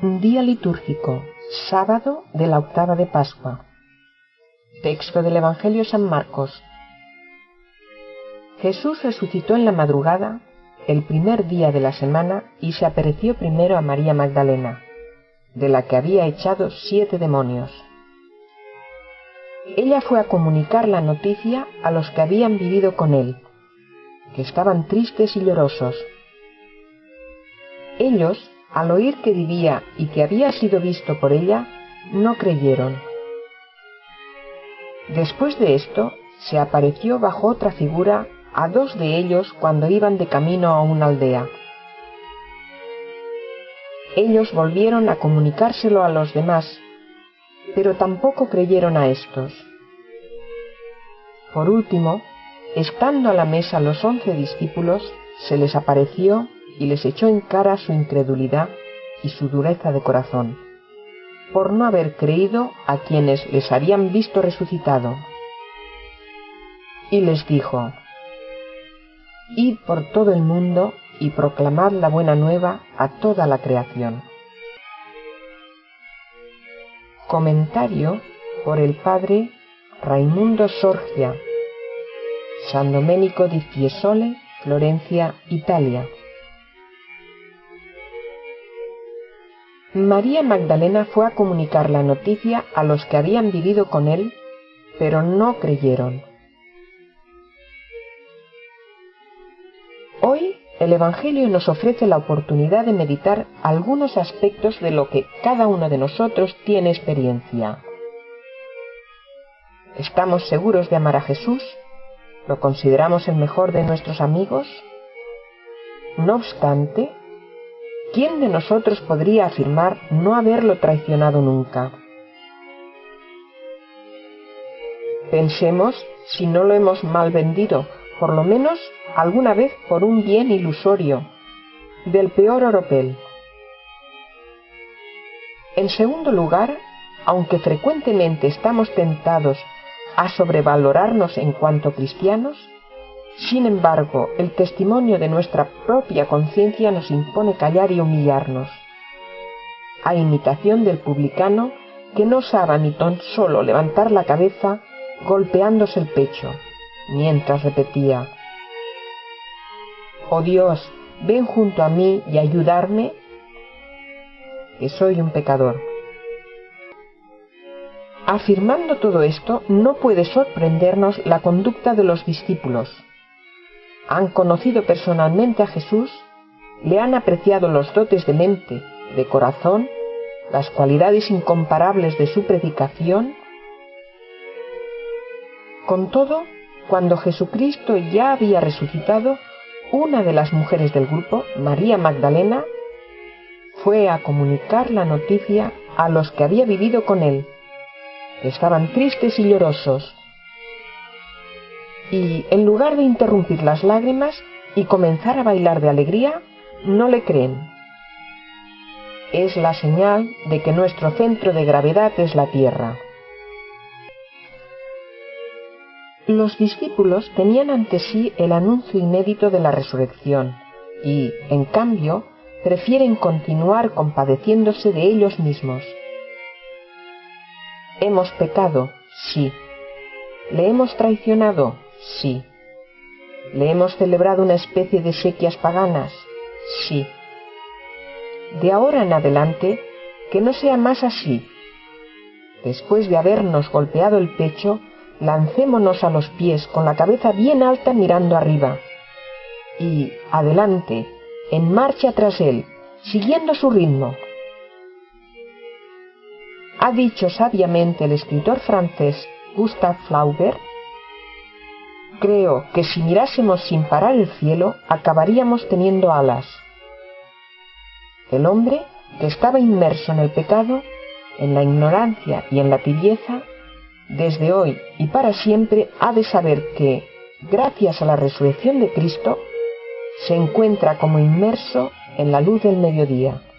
Día litúrgico, sábado de la octava de Pascua. Texto del Evangelio San Marcos. Jesús resucitó en la madrugada, el primer día de la semana, y se apareció primero a María Magdalena, de la que había echado 7 demonios. Ella fue a comunicar la noticia a los que habían vivido con él, que estaban tristes y llorosos. Ellos, al oír que vivía y que había sido visto por ella, no creyeron. Después de esto, se apareció bajo otra figura a 2 de ellos cuando iban de camino a una aldea. Ellos volvieron a comunicárselo a los demás, pero tampoco creyeron a estos. Por último, estando a la mesa los 11 discípulos, se les apareció y les echó en cara su incredulidad y su dureza de corazón, por no haber creído a quienes les habían visto resucitado. Y les dijo: Id por todo el mundo y proclamad la buena nueva a toda la creación. Comentario por el padre Raimundo Sorgia, San Domenico di Fiesole, Florencia, Italia. María Magdalena fue a comunicar la noticia a los que habían vivido con él, pero no creyeron. Hoy el Evangelio nos ofrece la oportunidad de meditar algunos aspectos de lo que cada uno de nosotros tiene experiencia. ¿Estamos seguros de amar a Jesús? ¿Lo consideramos el mejor de nuestros amigos? No obstante, ¿quién de nosotros podría afirmar no haberlo traicionado nunca? Pensemos si no lo hemos mal vendido, por lo menos alguna vez por un bien ilusorio, del peor oropel. En segundo lugar, aunque frecuentemente estamos tentados a sobrevalorarnos en cuanto cristianos, sin embargo, el testimonio de nuestra propia conciencia nos impone callar y humillarnos, a imitación del publicano que no osaba ni tan solo levantar la cabeza golpeándose el pecho, mientras repetía: «Oh Dios, ven junto a mí y ayudarme, que soy un pecador». Afirmando todo esto, no puede sorprendernos la conducta de los discípulos. Han conocido personalmente a Jesús, le han apreciado los dotes de mente, de corazón, las cualidades incomparables de su predicación. Con todo, cuando Jesucristo ya había resucitado, una de las mujeres del grupo, María Magdalena, fue a comunicar la noticia a los que había vivido con él, que estaban tristes y llorosos. Y en lugar de interrumpir las lágrimas y comenzar a bailar de alegría, no le creen. Es la señal de que nuestro centro de gravedad es la tierra. Los discípulos tenían ante sí el anuncio inédito de la resurrección y, en cambio, prefieren continuar compadeciéndose de ellos mismos. Hemos pecado, sí. ¿Le hemos traicionado? Sí. ¿Le hemos celebrado una especie de exequias paganas? Sí. De ahora en adelante, que no sea más así. Después de habernos golpeado el pecho, lancémonos a los pies con la cabeza bien alta mirando arriba. Y adelante, en marcha tras él, siguiendo su ritmo. Ha dicho sabiamente el escritor francés Gustave Flaubert: creo que si mirásemos sin parar el cielo, acabaríamos teniendo alas. El hombre que estaba inmerso en el pecado, en la ignorancia y en la tibieza, desde hoy y para siempre ha de saber que, gracias a la resurrección de Cristo, se encuentra como inmerso en la luz del mediodía.